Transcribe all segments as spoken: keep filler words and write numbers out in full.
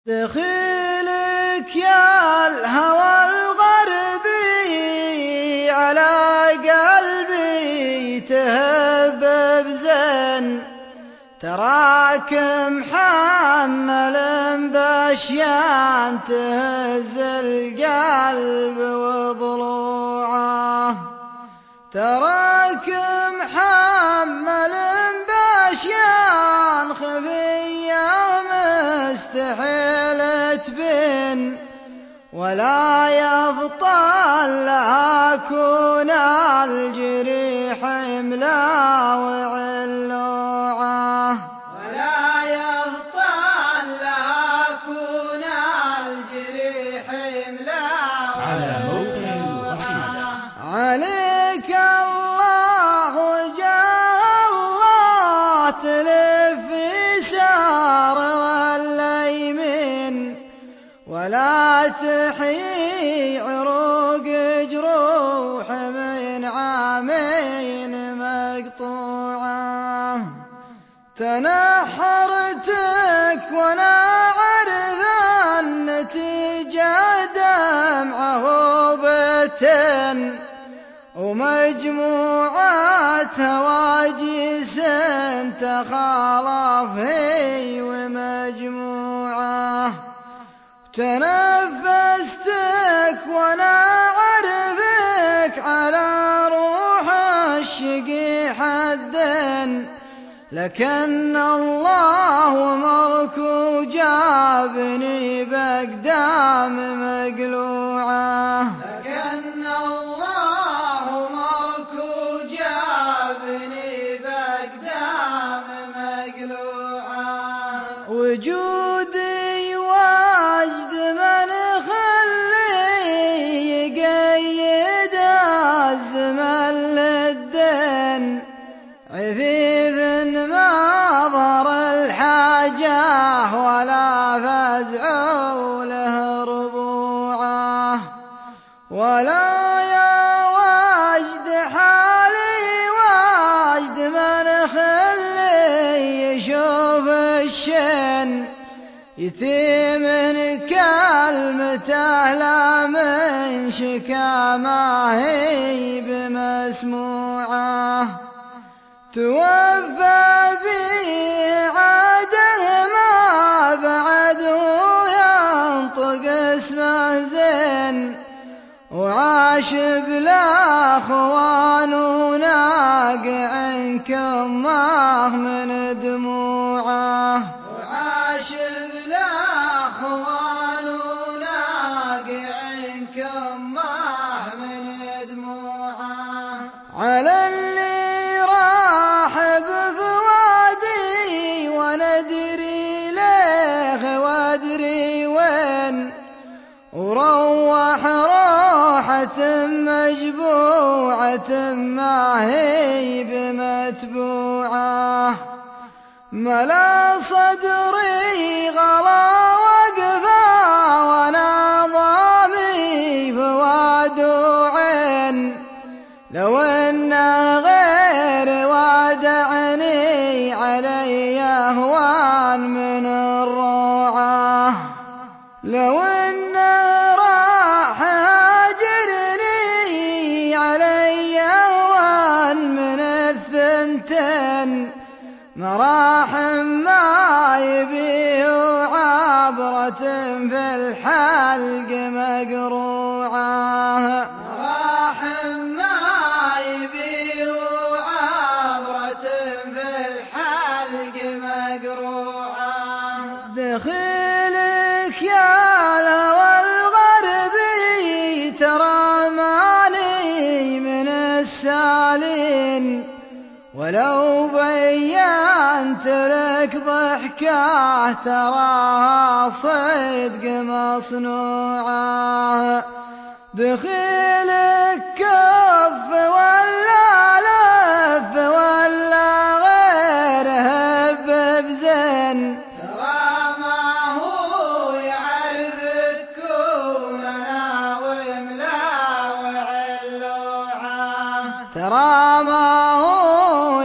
دخيلك يا الهوى الغربي على قلبي تهبب زين، تراك محمل باشيان تهز القلب وضلوعه، تراك محمل باشيان خفية مستحيل تبين، ولا يبطل لها كون الجريح ملاوع اللوعه، ولا يبطل لها كون الجريح ملاوع على موقع القصيدة. عليك الله وجاه الله تلف يسار ولا يمين، ولا تحيي عروق جروح من عامين مقطوعة، تنحرتك وانا عرف النتيجة دمعه وبتن، ومجموعة هواجس تخالف هي ومجموعة، تنفستك وانا عرفك على روح الشقي حدن، لكن الله مركو جابني بأقدام مقلوعة، لكن الله مركو جابني بأقدام مقلوعة، وجودي واجد من خلي يقيد الزمن للدين، عفيف ما ضر الحاجة ولا فزع له ربوعه، ولا يا واجد حالي واجد من خلي يشوف الشين، يتيم كلمته لا من شكا ما هي بمسموعه، توفى بي عاده ما بعد ينطق اسمه زين، وعاش بلا خوان وناقع كماه من دموعه، وعاش بلا خوان وناقع كماه من دموعه، على اللي راح بفوادي وندري ليه وادري وين، وروح روحة مجبوعة ما هي بمتبوعة، ملا صدري غلا وقفا وانا ضامي فواد وعين، لو ان غير وادعني علي اهوان من الروعة، لو ان راح هاجرني علي اهوان من الثنتين، مراحم ما يبيه عبرة في الحلق مقروعة، مراحم ما يبيه عبرة في الحلق مقروعة، دخيلك يا الهوى الغربي ترى ماني من السالين، ولو بينت لك ضحكه تراها صدق مصنوعه، دخيلك كف ولا لف ولا غير هب بزين، ترى ما هو يعرفك كوننا وملاوع اللوعه، ترى ما هو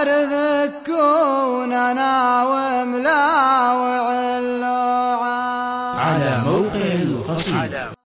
يعرفك كوننا وملاوع اللوعه. على موقع القصيدة.